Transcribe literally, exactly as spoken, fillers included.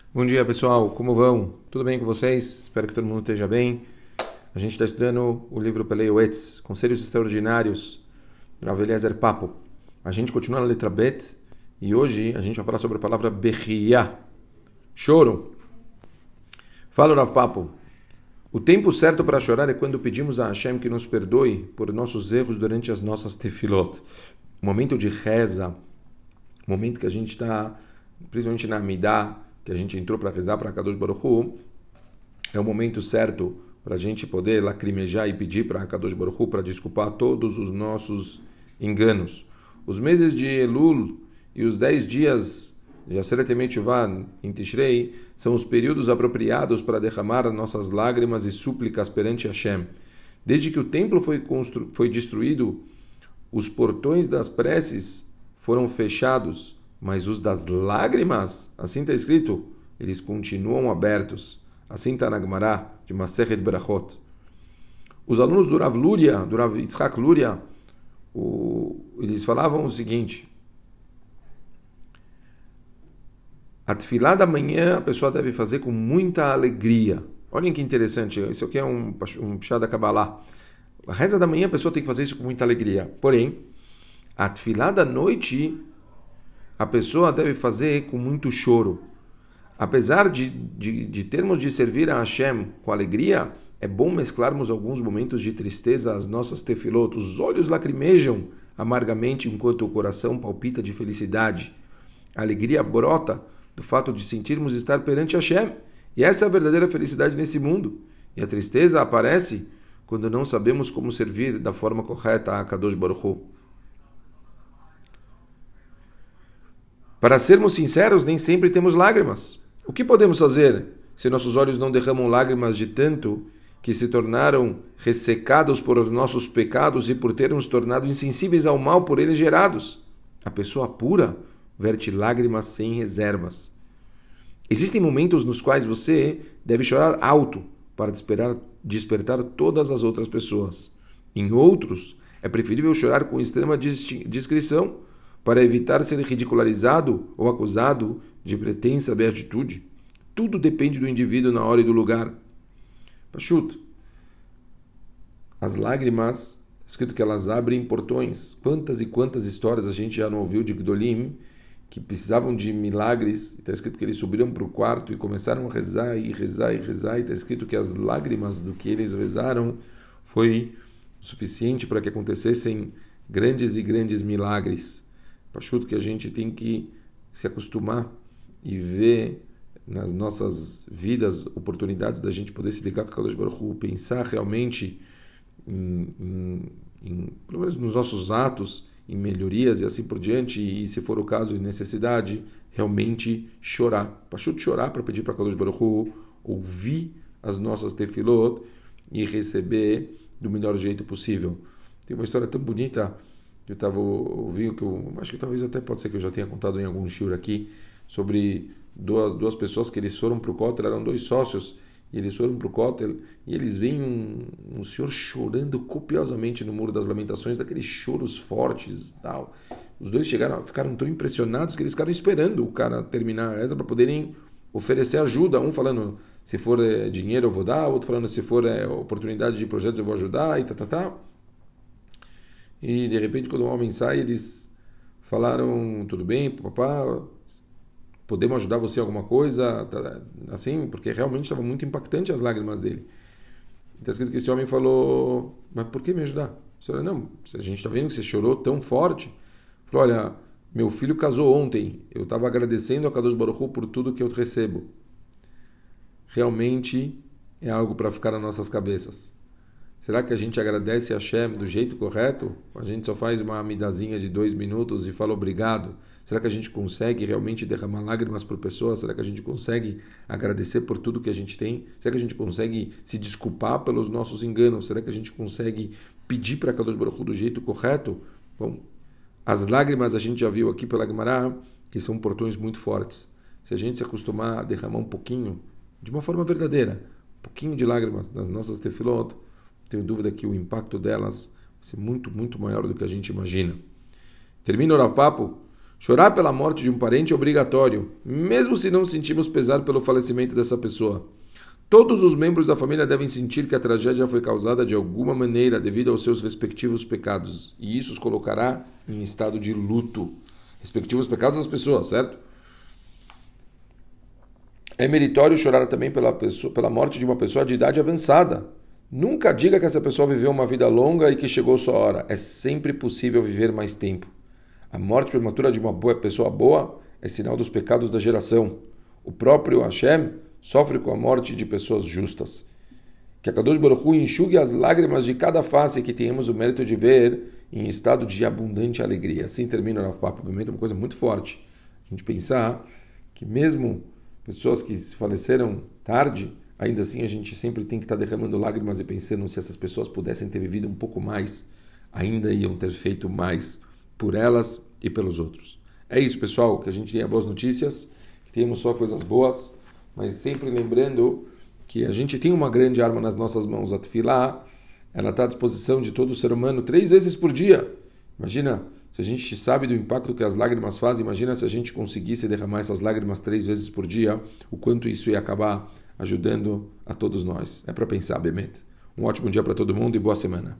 Bom dia, pessoal. Como vão? Tudo bem com vocês? Espero que todo mundo esteja bem. A gente está estudando o livro Pelei Oetz, Conselhos Extraordinários, do Rav Eliezer Papo. A gente continua na letra Bet e hoje a gente vai falar sobre a palavra Bechiyah, choro. Fala, Rav Papo. O tempo certo para chorar é quando pedimos a Hashem que nos perdoe por nossos erros durante as nossas tefilot. O momento de reza, o momento que a gente está, principalmente na Amidah, que a gente entrou para rezar para Kadosh Baruch Hu, é o momento certo para a gente poder lacrimejar e pedir para Kadosh Baruch Hu para desculpar todos os nossos enganos. Os meses de Elul e os dez dias de Aseret Yemei Teshuvah em Tishrei são os períodos apropriados para derramar nossas lágrimas e súplicas perante Hashem. Desde que o templo foi, constru... foi destruído, os portões das preces foram fechados, mas os das lágrimas, assim está escrito, eles continuam abertos. Assim está na Gemara de Masechet Berachot. Os alunos do Rav Luria, do Rav Yitzhak Luria, o, eles falavam o seguinte: a tefilá da manhã a pessoa deve fazer com muita alegria. Olhem que interessante, isso aqui é um, um pshá da Kabbalah. A reza da manhã a pessoa tem que fazer isso com muita alegria. Porém, a tefilá da noite a pessoa deve fazer com muito choro. Apesar de, de, de termos de servir a Hashem com alegria, é bom mesclarmos alguns momentos de tristeza às nossas tefilot. Os olhos lacrimejam amargamente enquanto o coração palpita de felicidade. A alegria brota do fato de sentirmos estar perante Hashem. E essa é a verdadeira felicidade nesse mundo. E a tristeza aparece quando não sabemos como servir da forma correta a Kadosh Baruch Hu. Para sermos sinceros, nem sempre temos lágrimas. O que podemos fazer se nossos olhos não derramam lágrimas de tanto que se tornaram ressecados por nossos pecados e por termos tornado insensíveis ao mal por eles gerados? A pessoa pura verte lágrimas sem reservas. Existem momentos nos quais você deve chorar alto para despertar, despertar todas as outras pessoas. Em outros, é preferível chorar com extrema discrição, para evitar ser ridicularizado ou acusado de pretensa beatitude. Tudo depende do indivíduo na hora e do lugar. Pachut. As lágrimas, escrito que elas abrem portões. Quantas e quantas histórias a gente já não ouviu de Gdolim, que precisavam de milagres, está escrito que eles subiram para o quarto e começaram a rezar e rezar e rezar, e está escrito que as lágrimas do que eles rezaram foi o suficiente para que acontecessem grandes e grandes milagres. Pachuto que a gente tem que se acostumar e ver nas nossas vidas oportunidades da gente poder se ligar com a Kadosh Baruch Hu, pensar realmente em, em, em, pelo menos nos nossos atos, em melhorias e assim por diante, e se for o caso, em necessidade, realmente chorar. Pachuto chorar para pedir para a Kadosh Baruch Hu ouvir as nossas tefilot e receber do melhor jeito possível. Tem uma história tão bonita. Eu estava ouvindo que eu acho que talvez até pode ser que eu já tenha contado em algum shiur aqui sobre duas, duas pessoas que eles foram para o Kotel, eram dois sócios, e eles foram para o Kotel e eles veem um, um senhor chorando copiosamente no Muro das Lamentações, daqueles choros fortes e tal. Os dois chegaram, ficaram tão impressionados que eles ficaram esperando o cara terminar a reza para poderem oferecer ajuda, um falando se for é, dinheiro eu vou dar, outro falando se for é, oportunidade de projetos eu vou ajudar e tá, tá, tá. E de repente, quando o homem sai, eles falaram: tudo bem, papá, podemos ajudar você em alguma coisa? Assim, porque realmente estava muito impactante as lágrimas dele. Está escrito que esse homem falou: mas por que me ajudar? Falou, não, a gente está vendo que você chorou tão forte. Falou: olha, meu filho casou ontem, eu estava agradecendo a Kadosh Baruch Hu por tudo que eu recebo. Realmente é algo para ficar nas nossas cabeças. Será que a gente agradece a Hashem do jeito correto? A gente só faz uma amidazinha de dois minutos e fala obrigado? Será que a gente consegue realmente derramar lágrimas por pessoas? Será que a gente consegue agradecer por tudo que a gente tem? Será que a gente consegue se desculpar pelos nossos enganos? Será que a gente consegue pedir para Kadosh Baruch Hu do jeito correto? Bom, as lágrimas a gente já viu aqui pela Gemara, que são portões muito fortes. Se a gente se acostumar a derramar um pouquinho, de uma forma verdadeira, um pouquinho de lágrimas nas nossas tefilot, tenho dúvida que o impacto delas vai ser muito, muito maior do que a gente imagina. Termina o Rav Papo Chorar pela morte de um parente é obrigatório, mesmo se não sentimos pesar pelo falecimento dessa pessoa. Todos os membros da família devem sentir que a tragédia foi causada de alguma maneira devido aos seus respectivos pecados, e isso os colocará em estado de luto. Respectivos pecados das pessoas, certo? É meritório chorar também pela, pessoa, pela morte de uma pessoa de idade avançada. Nunca diga que essa pessoa viveu uma vida longa e que chegou sua hora. É sempre possível viver mais tempo. A morte prematura de uma boa pessoa boa é sinal dos pecados da geração. O próprio Hashem sofre com a morte de pessoas justas. Que a Kadosh Baruch Hu enxugue as lágrimas de cada face que tenhamos o mérito de ver em estado de abundante alegria. Assim termina o Rav Papa. É uma coisa muito forte. A gente pensar que mesmo pessoas que faleceram tarde, ainda assim a gente sempre tem que estar derramando lágrimas e pensando se essas pessoas pudessem ter vivido um pouco mais, ainda iam ter feito mais por elas e pelos outros. É isso, pessoal, que a gente tenha boas notícias, que tenhamos só coisas boas, mas sempre lembrando que a gente tem uma grande arma nas nossas mãos, a Tefilá, ela está à disposição de todo ser humano três vezes por dia. Imagina, se a gente sabe do impacto que as lágrimas fazem, imagina se a gente conseguisse derramar essas lágrimas três vezes por dia, o quanto isso ia acabar ajudando a todos nós. É para pensar, Bemet. Um ótimo dia para todo mundo e boa semana.